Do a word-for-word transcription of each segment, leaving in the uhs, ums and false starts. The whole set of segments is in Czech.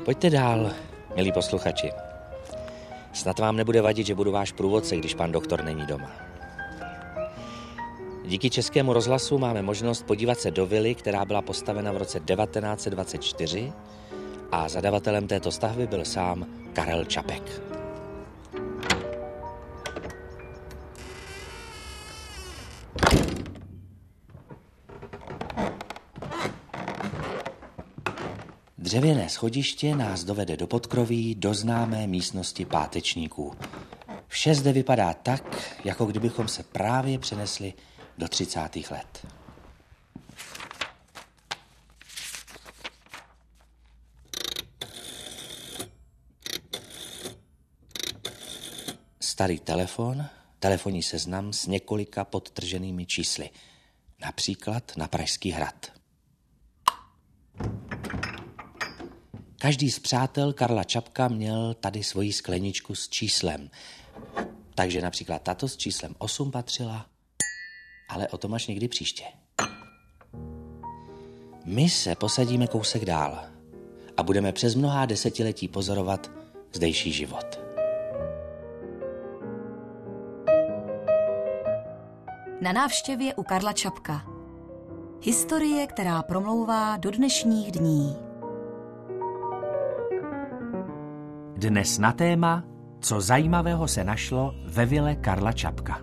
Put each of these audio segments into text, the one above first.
Pojďte dál, milí posluchači. Snad vám nebude vadit, že budu váš průvodce, když pan doktor není doma. Díky Českému rozhlasu máme možnost podívat se do vily, která byla postavena v roce devatenáct set dvacet čtyři a zadavatelem této stavby byl sám Karel Čapek. Dřevěné schodiště nás dovede do podkroví do známé místnosti pátečníků. Vše zde vypadá tak, jako kdybychom se právě přenesli do třicátých let. Starý telefon, telefonní seznam s několika podtrženými čísly. Například na Pražský hrad. Každý z přátel Karla Čapka měl tady svoji skleničku s číslem. Takže například tato s číslem osm patřila, ale o tom až někdy příště. My se posadíme kousek dál a budeme přes mnohá desetiletí pozorovat zdejší život. Na návštěvě u Karla Čapka. Historie, která promlouvá do dnešních dní. Dnes na téma, co zajímavého se našlo ve vile Karla Čapka.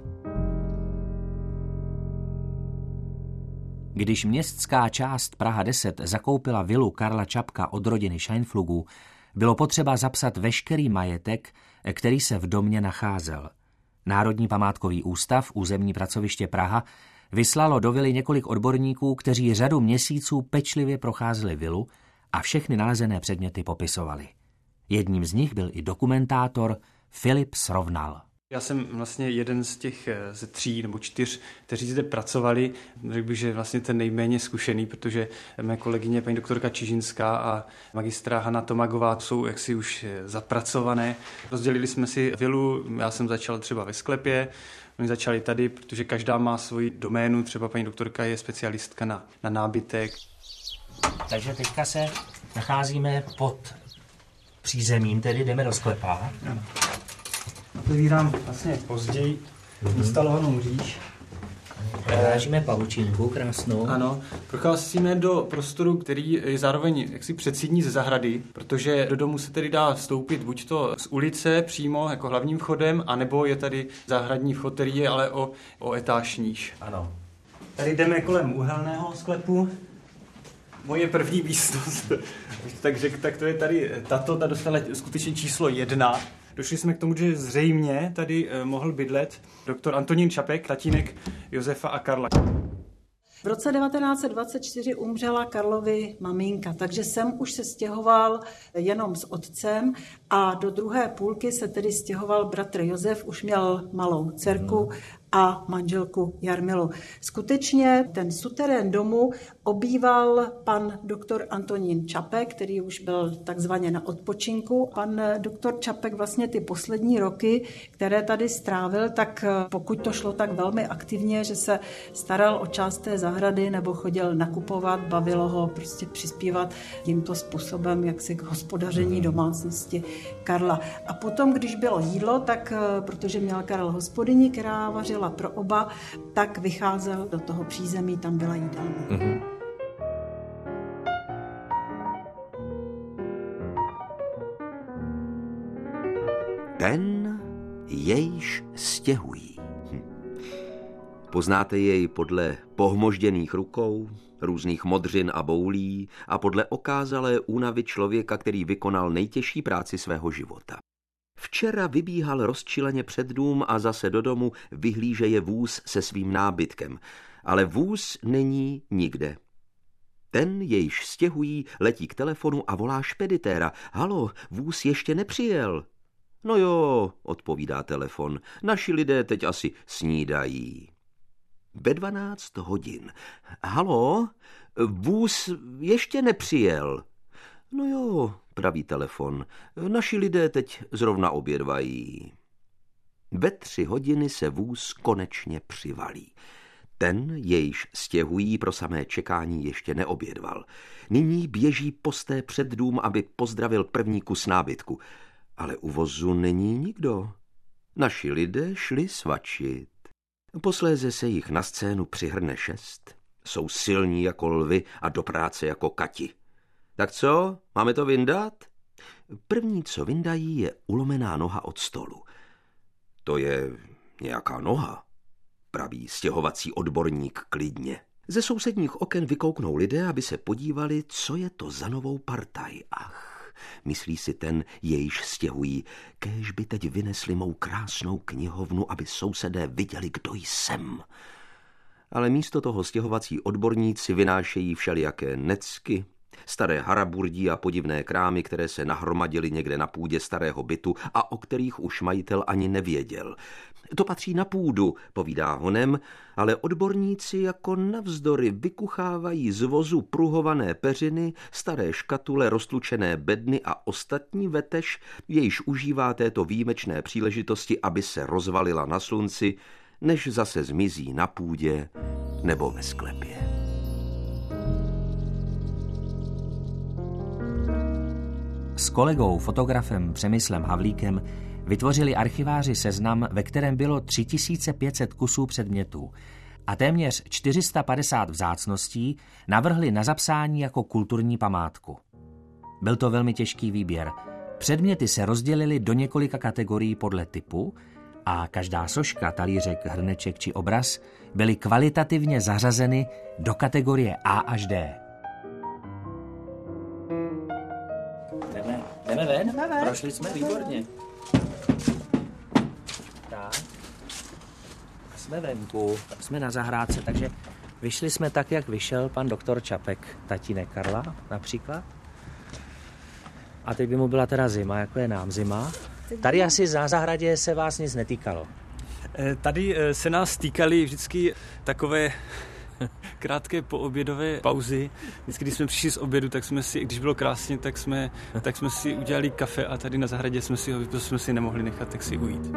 Když městská část Praha deset zakoupila vilu Karla Čapka od rodiny Scheinpflugů, bylo potřeba zapsat veškerý majetek, který se v domě nacházel. Národní památkový ústav, územní pracoviště Praha, vyslalo do vily několik odborníků, kteří řadu měsíců pečlivě procházeli vilu a všechny nalezené předměty popisovali. Jedním z nich byl i dokumentátor Filip Srovnal. Já jsem vlastně jeden z těch ze tří nebo čtyř, kteří zde pracovali. Řekl bych, že vlastně ten nejméně zkušený, protože mé kolegyně paní doktorka Čižinská a magistra Hana Tomagová jsou jaksi už zapracované. Rozdělili jsme si vilu, já jsem začal třeba ve sklepě, oni začali tady, protože každá má svoji doménu, třeba paní doktorka je specialistka na, na nábytek. Takže teďka se nacházíme pod přízemím, tedy jdeme do sklepa. Ano. Otevírám vlastně později mm-hmm. instalovanou mříž. Narážíme pavučinku krásnou. Ano, procházíme do prostoru, který je zároveň jaksi předsídní ze zahrady, protože do domu se tedy dá vstoupit buď to z ulice přímo jako hlavním vchodem, anebo je tady zahradní vchod, který je ale o, o etáž níž. Ano. Tady jdeme kolem uhelného sklepu. Moje první místnost, tak řekl, tak to je tady tato, ta dostala skutečně číslo jedna. Došli jsme k tomu, že zřejmě tady mohl bydlet doktor Antonín Čapek, tatínek Josefa a Karla. V roce devatenáct set dvacet čtyři umřela Karlovi maminka, takže sem už se stěhoval jenom s otcem a do druhé půlky se tedy stěhoval bratr Josef, už měl malou dcerku a manželku Jarmilu. Skutečně ten suterén domu obýval pan doktor Antonín Čapek, který už byl takzvaně na odpočinku. Pan doktor Čapek vlastně ty poslední roky, které tady strávil, tak pokud to šlo tak velmi aktivně, že se staral o část té zahrady nebo chodil nakupovat, bavilo ho prostě přispívat tímto způsobem jaksi k hospodaření domácnosti Karla. A potom, když bylo jídlo, tak protože měl Karel hospodyni, která vařila pro oba, tak vycházel do toho přízemí, tam byla jídelna. Mm-hmm. Ten, jejž stěhují. Hm. Poznáte jej podle pohmožděných rukou, různých modřin a boulí a podle okázalé únavy člověka, který vykonal nejtěžší práci svého života. Včera vybíhal rozčileně před dům a zase do domu vyhlížeje vůz se svým nábytkem, ale vůz není nikde. Ten, jejž stěhují, letí k telefonu a volá špeditéra. Halo, vůz ještě nepřijel. No jo, odpovídá telefon, naši lidé teď asi snídají. Ve dvanáct hodin. Halo, vůz ještě nepřijel. No jo, praví telefon, naši lidé teď zrovna obědvají. Ve tři hodiny se vůz konečně přivalí. Ten, jejž stěhují, pro samé čekání ještě neobědval. Nyní běží posté před dům, aby pozdravil první kus nábytku. Ale u vozu není nikdo. Naši lidé šli svačit. Posléze se jich na scénu přihrne šest. Jsou silní jako lvy a do práce jako kati. Tak co, máme to vyndat? První, co vyndají, je ulomená noha od stolu. To je nějaká noha, praví stěhovací odborník klidně. Ze sousedních oken vykouknou lidé, aby se podívali, co je to za novou partaj. Ach, myslí si ten, jejž stěhují, kéž by teď vynesli mou krásnou knihovnu, aby sousedé viděli, kdo jsem. Ale místo toho stěhovací odborníci vynášejí všelijaké necky, staré haraburdí a podivné krámy, které se nahromadily někde na půdě starého bytu a o kterých už majitel ani nevěděl. To patří na půdu, povídá honem, ale odborníci jako navzdory vykuchávají z vozu pruhované peřiny, staré škatule, roztlučené bedny a ostatní vetež, jejíž užívá této výjimečné příležitosti, aby se rozvalila na slunci, než zase zmizí na půdě nebo ve sklepě. S kolegou, fotografem Přemyslem Havlíkem vytvořili archiváři seznam, ve kterém bylo tři tisíce pět set kusů předmětů a téměř čtyři sta padesát vzácností navrhli na zapsání jako kulturní památku. Byl to velmi těžký výběr. Předměty se rozdělily do několika kategorií podle typu a každá soška, talířek, hrneček či obraz byly kvalitativně zařazeny do kategorie A až D. Jdeme, jdeme ven? Jdeme ven. Prošli jsme výborně. Tak. Jsme venku, jsme na zahrádce, takže vyšli jsme tak, jak vyšel pan doktor Čapek, tatínek Karla například. A teď by mu byla teda zima, jako je nám zima. Tady asi za zahradě se vás nic netýkalo. Tady se nás týkaly vždycky takové krátké poobědové pauzy. Vždycky, když jsme přišli z obědu, tak jsme si, když bylo krásně, tak jsme, tak jsme si udělali kafe a tady na zahradě jsme si ho jsme si nemohli nechat, tak si ujít.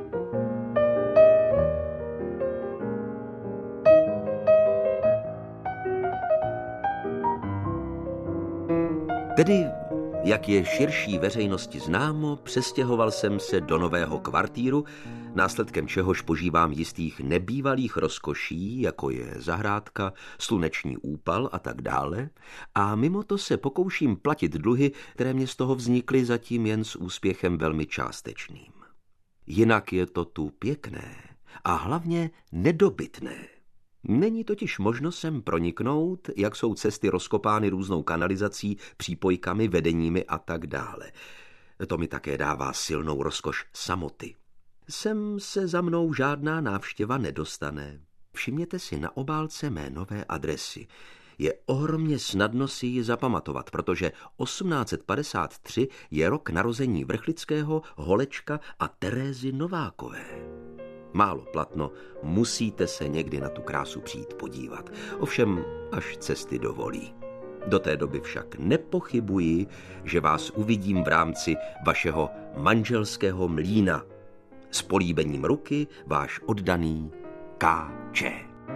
Tedy, jak je širší veřejnosti známo, přestěhoval jsem se do nového kvartíru, následkem čehož požívám jistých nebývalých rozkoší, jako je zahrádka, sluneční úpal a tak dále, a mimo to se pokouším platit dluhy, které mě z toho vznikly zatím jen s úspěchem velmi částečným. Jinak je to tu pěkné a hlavně nedobytné. Není totiž možno sem proniknout, jak jsou cesty rozkopány různou kanalizací, přípojkami, vedeními a tak dále. To mi také dává silnou rozkoš samoty. Sem se za mnou žádná návštěva nedostane. Všimněte si na obálce mé nové adresy. Je ohromně snadno si ji zapamatovat, protože osmnáct padesát tři je rok narození Vrchlického, Holečka a Terézy Novákové. Málo platno, musíte se někdy na tu krásu přijít podívat. Ovšem, až cesty dovolí. Do té doby však nepochybuji, že vás uvidím v rámci vašeho manželského mlýna. S políbením ruky váš oddaný K Č.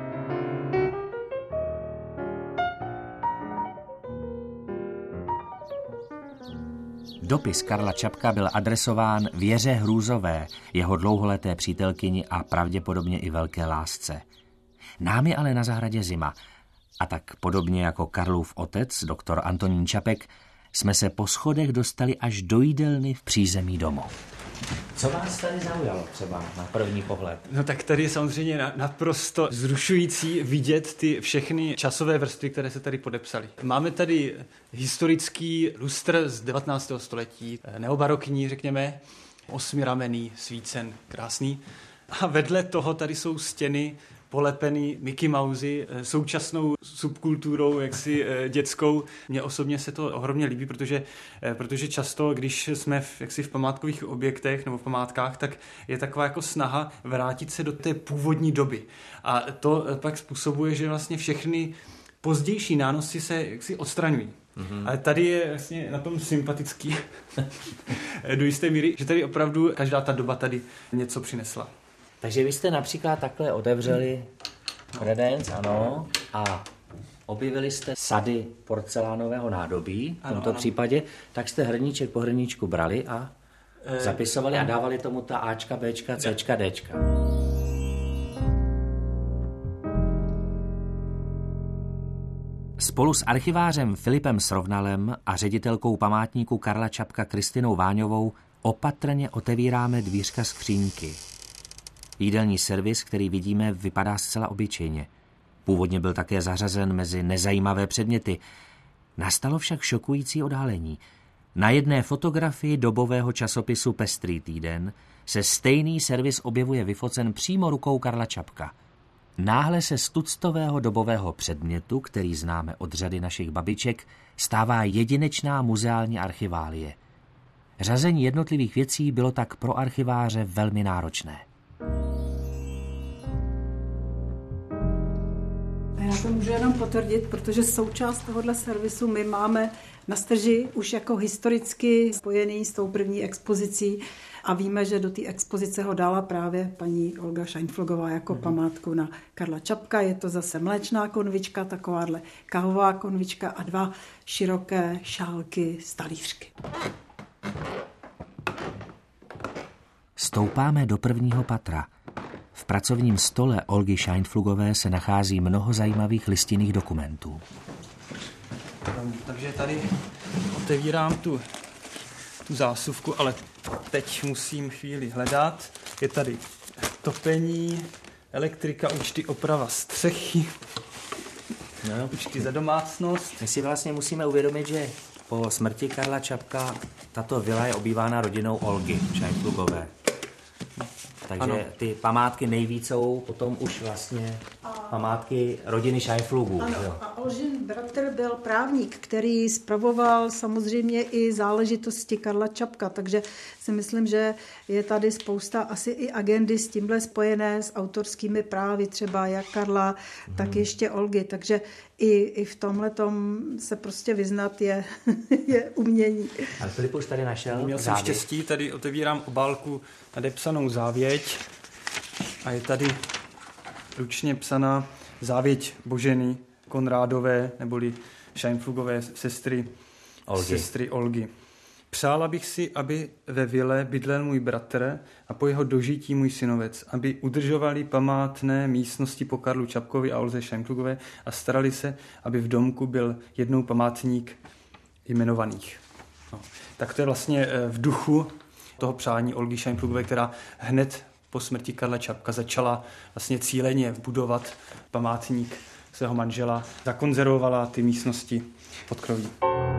Dopis Karla Čapka byl adresován Věře Hrůzové, jeho dlouholeté přítelkyni a pravděpodobně i velké lásce. Nám je ale na zahradě zima a tak podobně jako Karlův otec, doktor Antonín Čapek, jsme se po schodech dostali až do jídelny v přízemí domu. Co vás tady zaujalo třeba na první pohled? No tak tady je samozřejmě naprosto vzrušující vidět ty všechny časové vrstvy, které se tady podepsaly. Máme tady historický lustr z devatenáctého století, neobarokní, řekněme, osmiramenný, svícen, krásný. A vedle toho tady jsou stěny polepený Mickey Mousey, současnou subkulturou, jaksi dětskou. Mně osobně se to ohromně líbí, protože, protože často, když jsme v, jaksi v památkových objektech nebo v památkách, tak je taková jako snaha vrátit se do té původní doby. A to pak způsobuje, že vlastně všechny pozdější nánosy se jaksi odstraňují. Mm-hmm. Ale tady je vlastně na tom sympatický do jisté míry, že tady opravdu každá ta doba tady něco přinesla. Takže vy jste například takhle otevřeli Kredenc, ano. A objevili jste sady porcelánového nádobí, v tomto ano, případě, tak jste hrníček po hrníčku brali a e, zapisovali ano. a dávali tomu ta Ačka, Bčka, Cčka, Dčka. Spolu s archivářem Filipem Srovnalem a ředitelkou památníku Karla Čapka Kristinou Váňovou opatrně otevíráme dvířka skříňky. Jídelní servis, který vidíme, vypadá zcela obyčejně. Původně byl také zařazen mezi nezajímavé předměty. Nastalo však šokující odhalení. Na jedné fotografii dobového časopisu Pestrý týden se stejný servis objevuje vyfocen přímo rukou Karla Čapka. Náhle se z tuctového dobového předmětu, který známe od řady našich babiček, stává jedinečná muzeální archiválie. Řazení jednotlivých věcí bylo tak pro archiváře velmi náročné. Já to můžu jenom potvrdit, protože součást tohohle servisu my máme na Strži už jako historicky spojený s tou první expozicí a víme, že do té expozice ho dala právě paní Olga Šajnflugová jako mm. památku na Karla Čapka. Je to zase mléčná konvička, takováhle káhová konvička a dva široké šálky z talířky. Stoupáme do prvního patra. V pracovním stole Olgy Šajnflugové se nachází mnoho zajímavých listinných dokumentů. Takže tady otevírám tu, tu zásuvku, ale teď musím chvíli hledat. Je tady topení, elektrika, účty, oprava střechy, no. účty za domácnost. My si vlastně musíme uvědomit, že po smrti Karla Čapka tato vila je obývána rodinou Olgy Šajnflugové. Takže ano. Ty památky nejvíc jsou potom už vlastně památky rodiny Šajnflugů. Ano, a Olžin bratr byl právník, který spravoval samozřejmě i záležitosti Karla Čapka, takže si myslím, že je tady spousta asi i agendy s tímhle spojené s autorskými právy, třeba jak Karla, hmm. tak ještě Olgy, takže i, i v tomhletom se prostě vyznat je, je umění. Ale Filip už tady našel Měl jsem štěstí, tady otevírám obálku nadepsanou závěť a je tady ručně psaná závěť Boženy Konrádové, neboli Šajnflugové sestry Olgy. sestry Olgy. Přála bych si, aby ve vile bydlel můj bratr a po jeho dožití můj synovec, aby udržovali památné místnosti po Karlu Čapkovi a Olze Šajnflugové a starali se, aby v domku byl jednou památník jmenovaných. No. Tak to je vlastně v duchu toho přání Olgy Šajnflugové, která hned po smrti Karla Čapka začala vlastně cíleně budovat památník svého manžela, zakonzervovala ty místnosti podkroví.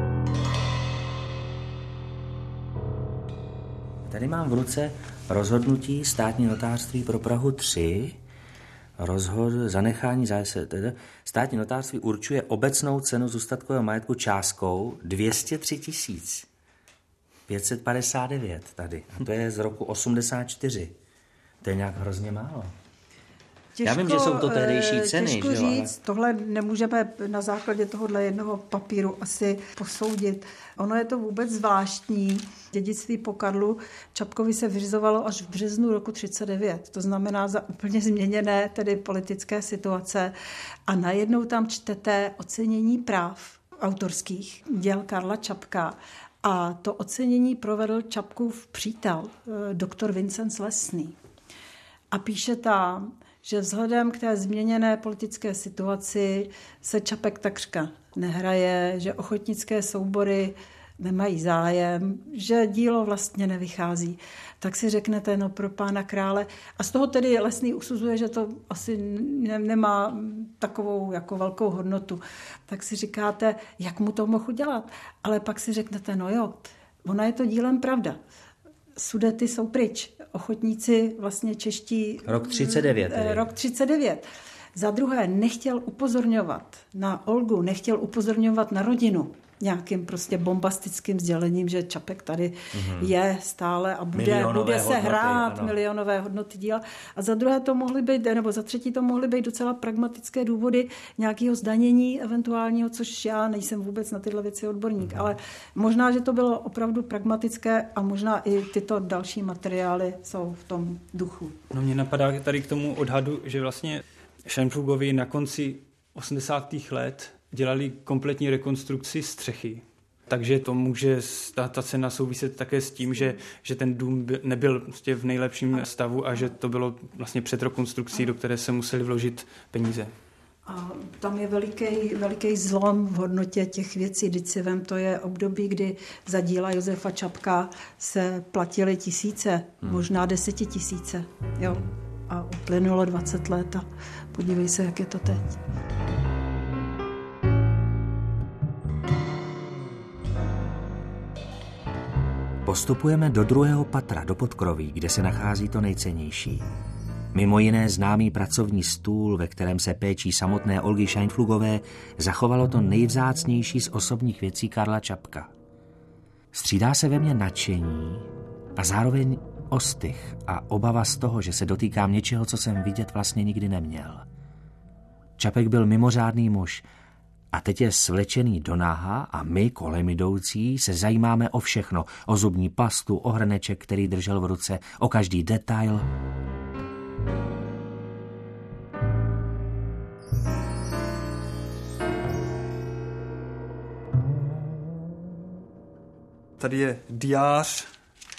Tady mám v ruce rozhodnutí státní notářství pro Prahu tři. Rozhod zanechání zájse. Státní notářství určuje obecnou cenu zůstatkového majetku částkou dvě stě tři tisíc pět set padesát devět tady. A to je z roku osmdesát čtyři. To je nějak hrozně málo. Těžko, já vím, že jsou to tehdejší ceny. Těžko že říct, ale... tohle nemůžeme na základě tohohle jednoho papíru asi posoudit. Ono je to vůbec zvláštní. Dědictví po Karlu Čapkovi se vyřizovalo až v březnu roku třicet devět. To znamená za úplně změněné tedy politické situace. A najednou tam čtete ocenění práv autorských děl Karla Čapka. A to ocenění provedl Čapkův přítel, doktor Vincenc Lesný. A píše tam, že vzhledem k té změněné politické situaci se Čapek takřka nehraje, že ochotnické soubory nemají zájem, že dílo vlastně nevychází. Tak si řeknete, no pro pána krále. A z toho tedy Lesný usuzuje, že to asi ne, nemá takovou jako velkou hodnotu. Tak si říkáte, jak mu to mohl udělat. Ale pak si řeknete, no jo, ona je to dílem pravda. Sudety jsou pryč. Ochotníci vlastně čeští... Rok třicet devět. Tedy. Rok třicet devět. Za druhé, nechtěl upozorňovat na Olgu, nechtěl upozorňovat na rodinu nějakým prostě bombastickým sdělením, že Čapek tady mm-hmm. je stále a bude, bude se hodnoty, hrát ano. milionové hodnoty díla. A za druhé to mohly být, nebo za třetí to mohly být docela pragmatické důvody nějakého zdanění eventuálního, což já nejsem vůbec na tyhle věci odborník, mm-hmm. ale možná, že to bylo opravdu pragmatické a možná i tyto další materiály jsou v tom duchu. No mě napadá tady k tomu odhadu, že vlastně Šajnflugovi na konci osmdesátých let dělali kompletní rekonstrukci střechy. Takže to může, ta, ta cena souviset také s tím, že, že ten dům by, nebyl prostě v nejlepším stavu a že to bylo vlastně před rekonstrukcí, do které se museli vložit peníze. A tam je veliký, veliký zlom v hodnotě těch věcí. Vždyť si vem, to je období, kdy za díla Josefa Čapka se platily tisíce, hmm. možná desetitisíce. Jo. A uplynulo dvacet let a podívej se, jak je to teď. Postupujeme do druhého patra, do podkroví, kde se nachází to nejcennější. Mimo jiné známý pracovní stůl, ve kterém se péčí samotné Olgy Šajnflugové, zachovalo to nejvzácnější z osobních věcí Karla Čapka. Střídá se ve mně nadšení a zároveň ostych a obava z toho, že se dotýkám něčeho, co jsem vidět vlastně nikdy neměl. Čapek byl mimořádný muž a teď je svlečený do náha a my, kolem jdoucí, se zajímáme o všechno. O zubní pastu, o hrneček, který držel v ruce, o každý detail. Tady je diář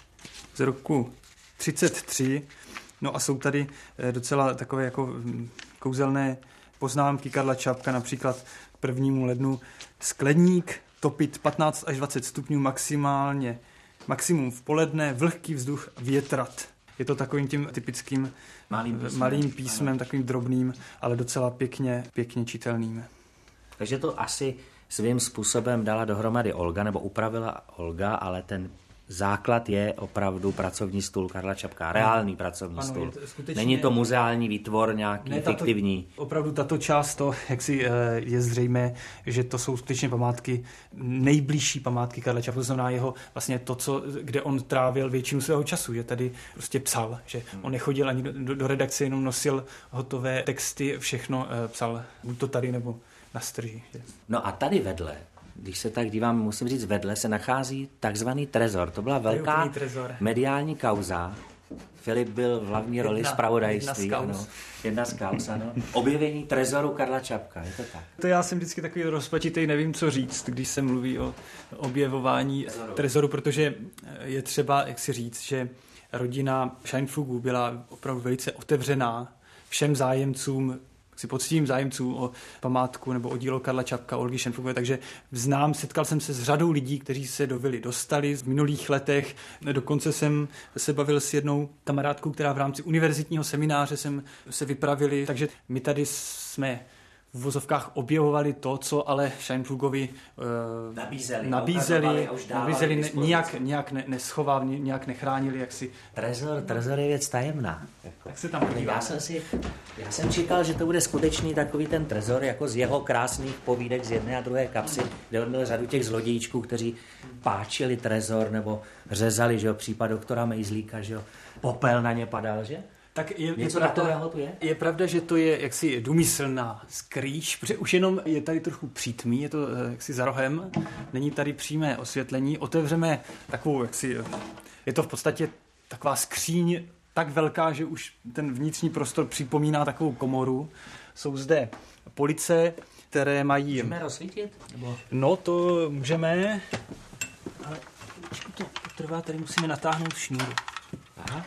z roku třicet tři, no a jsou tady docela takové jako kouzelné poznámky Karla Čapka, například k prvnímu lednu skleník, topit patnáct až dvacet stupňů maximálně, maximum v poledne, vlhký vzduch, větrat. Je to takovým tím typickým malým písmem, malým písmem takovým drobným, ale docela pěkně, pěkně čitelným. Takže to asi svým způsobem dala dohromady Olga, nebo upravila Olga, ale ten základ je opravdu pracovní stůl Karla Čapka, reálný pracovní ano, stůl. To Není to muzeální výtvor nějaký ne, fiktivní. Tato, opravdu tato část, to, jak si je zřejmé, že to jsou skutečně památky, nejbližší památky Karla Čapka, to znamená jeho vlastně to, co, kde on trávil většinu svého času, že tady prostě psal, že hmm. on nechodil ani do, do redakce, jenom nosil hotové texty, všechno psal, buď to tady nebo na strži. Že? No a tady vedle, když se tak dívám, musím říct, vedle se nachází takzvaný trezor. To byla velká mediální kauza. Filip byl v hlavní roli zpravodajství. Jedna, ano, jedna z kauz, ano. Objevení trezoru Karla Čapka, je to tak? To já jsem vždycky takový rozpačitej, nevím, co říct, když se mluví o objevování trezoru, trezoru protože je třeba, jak si říct, že rodina Šajnflugů byla opravdu velice otevřená všem zájemcům, si poctivým zájemcům o památku nebo o dílo Karla Čapka, Olgy Šajnflugové, takže znám, setkal jsem se s řadou lidí, kteří se do vily dostali v minulých letech. Dokonce jsem se bavil s jednou kamarádkou, která v rámci univerzitního semináře jsem se vypravili, takže my tady jsme v uvozovkách objevovali to, co ale Šajnflugovi uh, nabízeli, nabízeli, nabízeli ne, nijak, nijak ne, neschovali, nijak nechránili. Jak si... Trezor, trezor je věc tajemná. Tak se tam podívá. Já jsem si, já jsem čekal, že to bude skutečný takový ten trezor, jako z jeho krásných povídek z jedné a druhé kapsy, kde on měl řadu těch zlodějčků, kteří páčili trezor nebo řezali, že jo, případ doktora Mejzlíka, že jo, popel na ně padal, že? Tak je, Něco takového tu je? Je pravda, že to je jaksi důmyslná skrýš, protože už jenom je tady trochu přítmí, je to jaksi za rohem, není tady přímé osvětlení. Otevřeme takovou, jaksi, je to v podstatě taková skříň tak velká, že už ten vnitřní prostor připomíná takovou komoru. Jsou zde police, které mají... Můžeme rozsvítit? Nebo... No, to můžeme, ale to trvá, tady musíme natáhnout šňůru. Aha.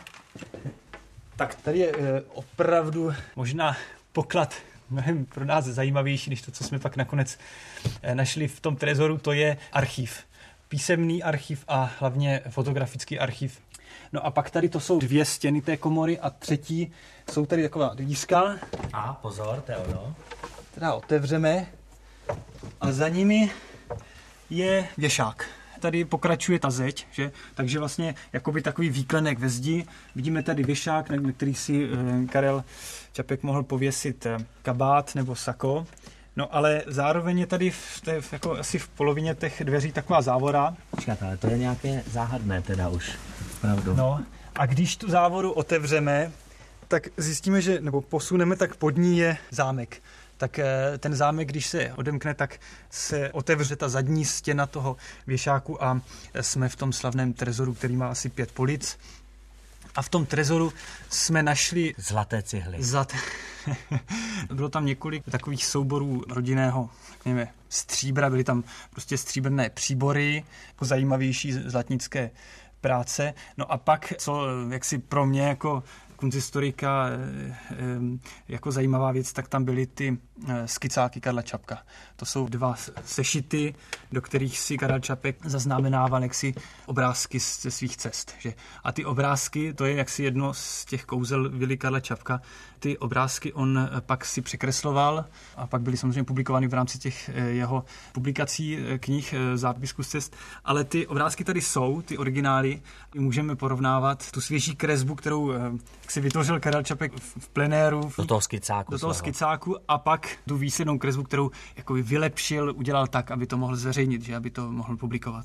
Tak tady je e, opravdu možná poklad mnohem pro nás zajímavější, než to, co jsme pak nakonec e, našli v tom trezoru, to je archiv. Písemný archiv a hlavně fotografický archiv. No a pak tady to jsou dvě stěny té komory a třetí jsou tady taková dvířka. A pozor, to je ono. Teda otevřeme a za nimi je věšák. Tady pokračuje ta zeď, že? Takže vlastně jakoby takový výklenek ve zdi. Vidíme tady věšák, na který si Karel Čapek mohl pověsit kabát nebo sako. No ale zároveň je tady v té, jako asi v polovině těch dveří taková závora. Počkat, ale to je nějaké záhadné teda už. Pravdu. No a když tu závoru otevřeme, tak zjistíme, že, nebo posuneme, tak pod ní je zámek. Tak ten zámek, když se odemkne, tak se otevře ta zadní stěna toho věšáku a jsme v tom slavném trezoru, který má asi pět polic. A v tom trezoru jsme našli zlaté cihly. Zlaté. Bylo tam několik takových souborů rodinného, řekněme, stříbra, byly tam prostě stříbrné příbory, jako zajímavější zlatnické práce. No a pak, co jaksi pro mě jako kunsthistorika jako zajímavá věc, tak tam byly ty skicáky Karla Čapka. To jsou dva sešity, do kterých si Karel Čapek zaznamenával jaksi obrázky ze svých cest. Že? A ty obrázky, to je jaksi jedno z těch kouzel vily Karla Čapka. Ty obrázky on pak si překresloval a pak byly samozřejmě publikovány v rámci těch jeho publikací, knih, zápisů z cest. Ale ty obrázky tady jsou, ty originály, můžeme porovnávat tu svěží kresbu, kterou si vytvořil Karel Čapek v plenéru. Do toho skicáku. Do toho skicáku a pak tu výslednou kresbu, kterou jako vylepšil, udělal tak, aby to mohl zveřejnit, že aby to mohl publikovat.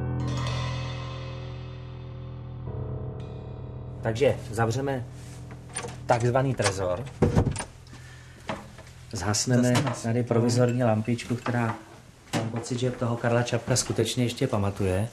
Takže zavřeme takzvaný trezor. Zhasneme tady provizorní lampičku, která mám pocit, že toho Karla Čapka skutečně ještě pamatuje.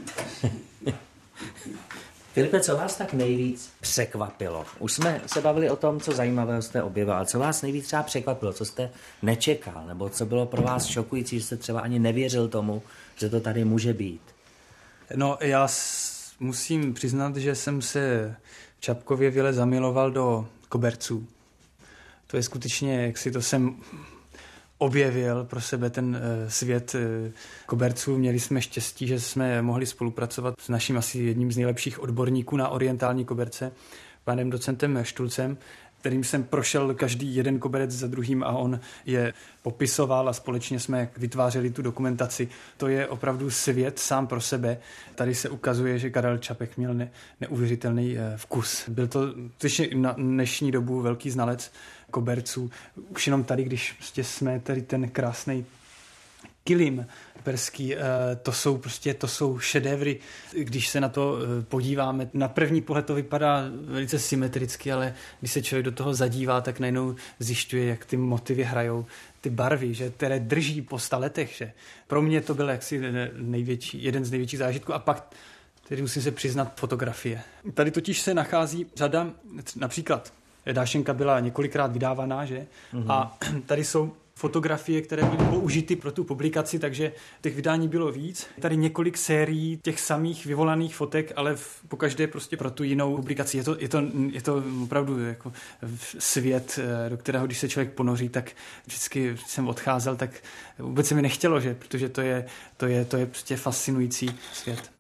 Filipe, co vás tak nejvíc překvapilo? Už jsme se bavili o tom, co zajímavého jste objevil, ale co vás nejvíc třeba překvapilo, co jste nečekal, nebo co bylo pro vás šokující, že jste třeba ani nevěřil tomu, že to tady může být? No, já s- musím přiznat, že jsem se v Čapkově vile zamiloval do koberců. To je skutečně, jak si to jsem objevil pro sebe ten uh, svět uh, koberců. Měli jsme štěstí, že jsme mohli spolupracovat s naším asi jedním z nejlepších odborníků na orientální koberce, panem docentem Štulcem, kterým jsem prošel každý jeden koberec za druhým a on je popisoval a společně jsme vytvářeli tu dokumentaci. To je opravdu svět sám pro sebe. Tady se ukazuje, že Karel Čapek měl ne, neuvěřitelný uh, vkus. Byl to skutečně na dnešní dobu velký znalec koberců. Už jenom tady, když prostě jsme tady ten krásný kilim perský, to jsou prostě, to jsou šedévry. Když se na to podíváme, na první pohled to vypadá velice symetricky, ale když se člověk do toho zadívá, tak najednou zjišťuje, jak ty motivy hrajou, ty barvy, že, které drží po sta letech. Že. Pro mě to byl jaksi největší, jeden z největších zážitků a pak tedy musím se přiznat fotografie. Tady totiž se nachází řada, například dášenka byla několikrát vydávaná, že? Mm-hmm. A tady jsou fotografie, které byly použity pro tu publikaci, takže těch vydání bylo víc. Tady několik sérií těch samých vyvolaných fotek, ale v, pokaždé prostě pro tu jinou publikaci. Je to, je to, je to opravdu jako svět, do kterého když se člověk ponoří, tak vždycky jsem odcházel, tak vůbec se mi nechtělo, že? Protože to je, to je, to je prostě fascinující svět.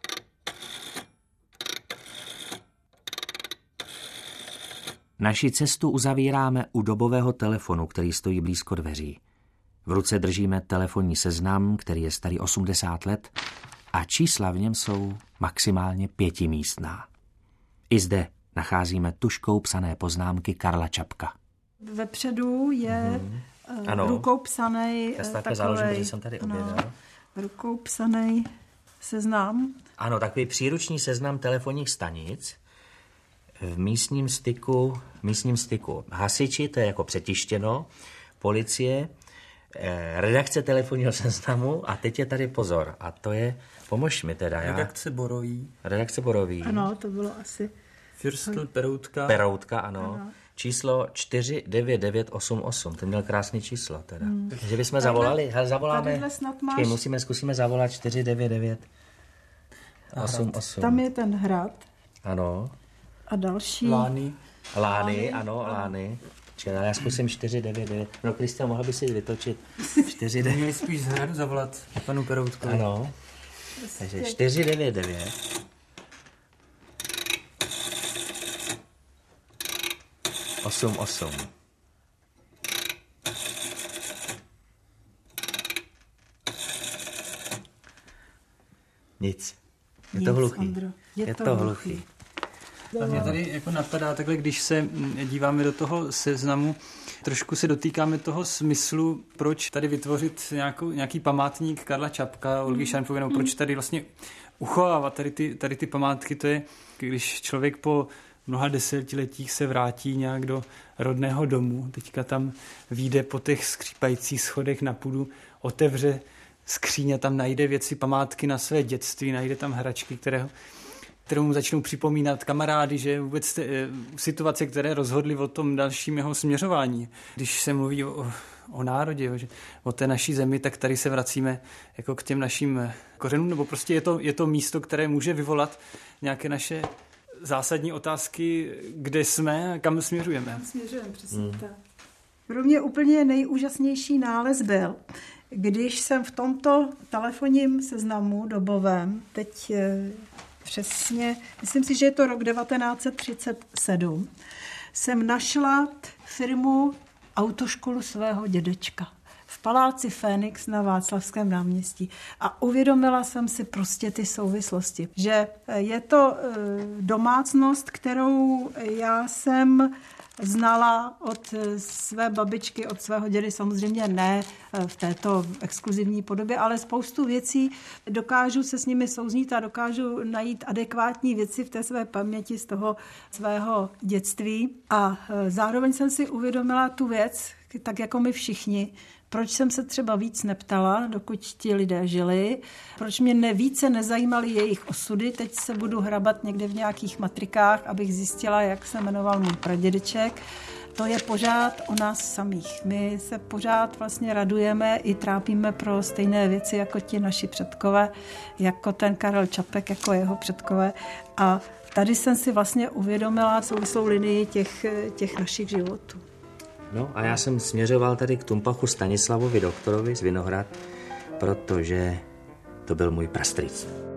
Naši cestu uzavíráme u dobového telefonu, který stojí blízko dveří. V ruce držíme telefonní seznam, který je starý osmdesát let a čísla v něm jsou maximálně pětimístná. I zde nacházíme tužkou psané poznámky Karla Čapka. Vepředu je Ano. rukou psaný Já se takhle takovej, záložím, protože jsem tady objevil. no, rukou psaný seznam. Ano, takový příruční seznam telefonních stanic. V místním styku, místním styku hasiči, to je jako přetištěno, policie, eh, redakce telefonního seznamu a teď je tady pozor. A to je, pomož mi teda. Já, Redakce Boroví. redakce Boroví. Ano, to bylo asi... Fürstl Peroutka. Peroutka, ano. Ano. Číslo čtyři devět devět osm osm. To měl krásný číslo teda. Hmm. Takže bychom zavolali, hele, zavoláme. tadyhle snad máš- Počkej, musíme, zkusíme zavolat čtyři devět devět osm osm. Tam je ten hrad Ano. a další... Lány. Lány, ano, Lány. Čili já zkusím čtyři devět devět. No, Kristian, mohl by si vytočit čtyři devět. Měli spíš z hradu zavolat panu Peroutkovi. Ano. Takže čtyři devět devět. osm osm. Nic. Je to Nic, hluchý. Ondro, je Je to to hluchý. hluchý. A mě tady jako napadá takhle, když se mm, díváme do toho seznamu, trošku se dotýkáme toho smyslu, proč tady vytvořit nějakou, nějaký památník Karla Čapka, Olgy Šajnflugové, nebo proč tady vlastně uchovávat tady ty, tady ty památky. To je, když člověk po mnoha desetiletích se vrátí nějak do rodného domu, teďka tam vyjde po těch skřípajících schodech na půdu, otevře skříň a tam najde věci, památky na své dětství, najde tam hračky, které kterou začnou připomínat kamarády, že vůbec te, situace, které rozhodly o tom dalším jeho směřování. Když se mluví o, o národě, že, o té naší zemi, tak tady se vracíme jako k těm našim kořenům, nebo prostě je to, je to místo, které může vyvolat nějaké naše zásadní otázky, kde jsme a kam směřujeme. Kam směřujeme, přesně hmm. tak. Pro mě úplně nejúžasnější nález byl, když jsem v tomto telefonním seznamu dobovém, teď přesně, myslím si, že je to rok devatenáct set třicet sedm, jsem našla firmu autoškolu svého dědečka v paláci Fénix na Václavském náměstí. A uvědomila jsem si prostě ty souvislosti, že je to domácnost, kterou já jsem znala od své babičky, od svého dědy, samozřejmě ne v této exkluzivní podobě, ale spoustu věcí dokážu se s nimi souznít a dokážu najít adekvátní věci v té své paměti z toho svého dětství. A zároveň jsem si uvědomila tu věc, tak jako my všichni, proč jsem se třeba víc neptala, dokud ti lidé žili, proč mě ne, více nezajímaly jejich osudy, teď se budu hrabat někde v nějakých matrikách, abych zjistila, jak se jmenoval můj pradědeček. To je pořád o nás samých. My se pořád vlastně radujeme i trápíme pro stejné věci jako ti naši předkové, jako ten Karel Čapek, jako jeho předkové. A tady jsem si vlastně uvědomila souvislou linii těch, těch našich životů. No a já jsem směřoval tady k Tumpachu Stanislavovi doktorovi z Vinohrad, protože to byl můj prastrýc.